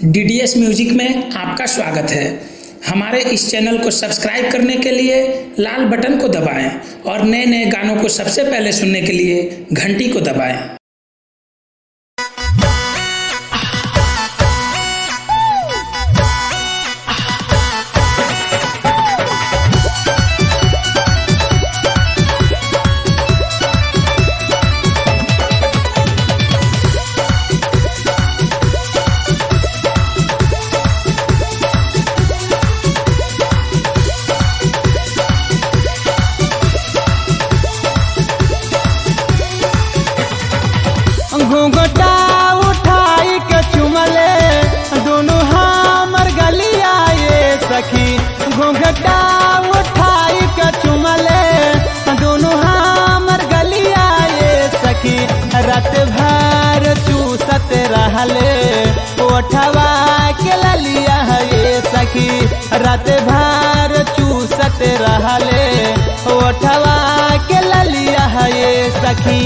DDS music में आपका स्वागत है। हमारे इस चैनल को सब्सक्राइब करने के लिए लाल बटन को दबाएं और नए नए गानों को सबसे पहले सुनने के लिए घंटी को दबाएं। घूंघटा उठाई के चुमले दोनों हमर गलिया ये सखी। घूंघटा उठाई के चुमले दोनों हमर गलिया ये सखी। रात भर चूसत रहले ओठवा के ललिया ये सखी। रात भर चूसत रहले ओठवा के ललिया ये सखी।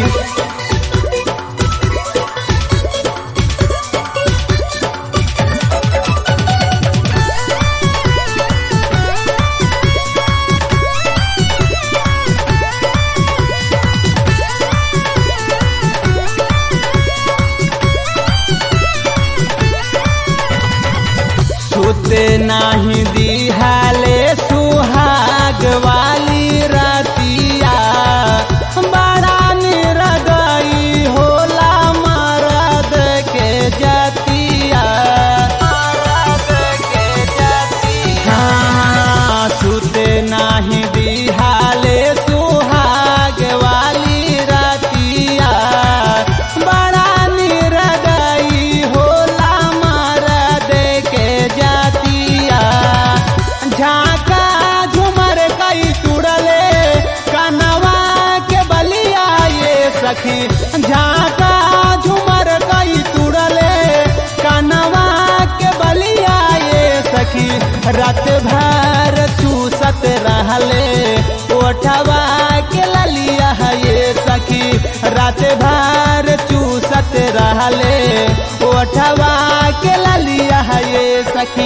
सुते नाही दिहाले सुहाग वाली रतिया। बड़ा निरदई होला मरद के जतिया। हाँ, सुते नाही दिहाले सुहाग वाली रतिया। बड़ा निरदई होला मरद के जतिया। झाका झुमर कई तुड़ले कनवा के बलिया ये सखी। झाका झुमर कई तुड़ले कनवा के बलिया ये सखी। रात भर चूसत रहले ओठवा के ललिया ये सखी। रात भर चूसत रहले ओठवा के ललिया ये सखी।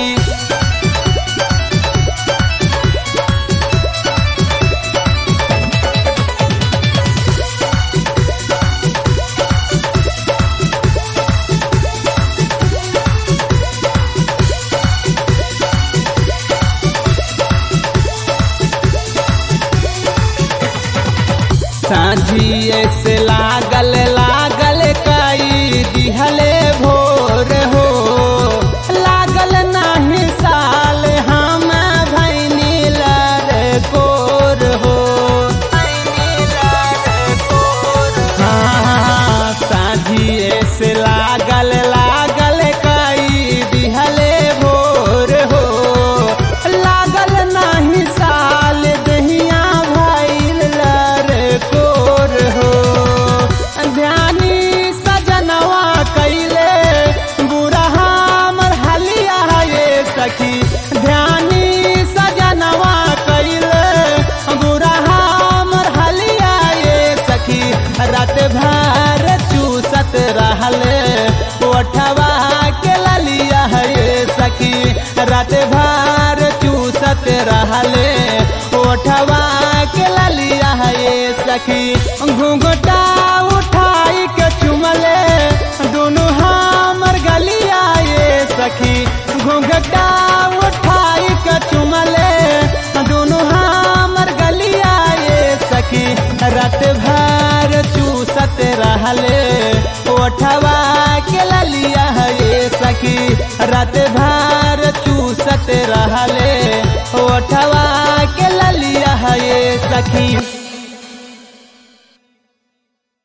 साझिए से लागल कई दिहले भोर हो। लागल नाही साल हम भैनी लर कोर हो। हाँ, साझिए से लागल कई दिहले भोर हो। लागल नाही साल दहिया भैल लर कोर हो। ध्यानी सजनवा कैले बुरा हमर हलिया ये सखी। ध्यानी सजनवा कैले बुरा हमर हलिया ये सखी। रात भर चूसत रहले ओठवा के ललिया ये सखी। रात भर चूसत रहले ओठवा के ललिया ये सखी। घूंघटा उठाई के चुमले दोनों हमर गलिया ये सखी। घूंघटा उठाई के चुमले दोनों हमर गलिया ये सखी। रात भर चूसत रहले ओठवा के ललिया ये सखी। रात भर चूसत रहले ओठवा के ललिया ये सखी।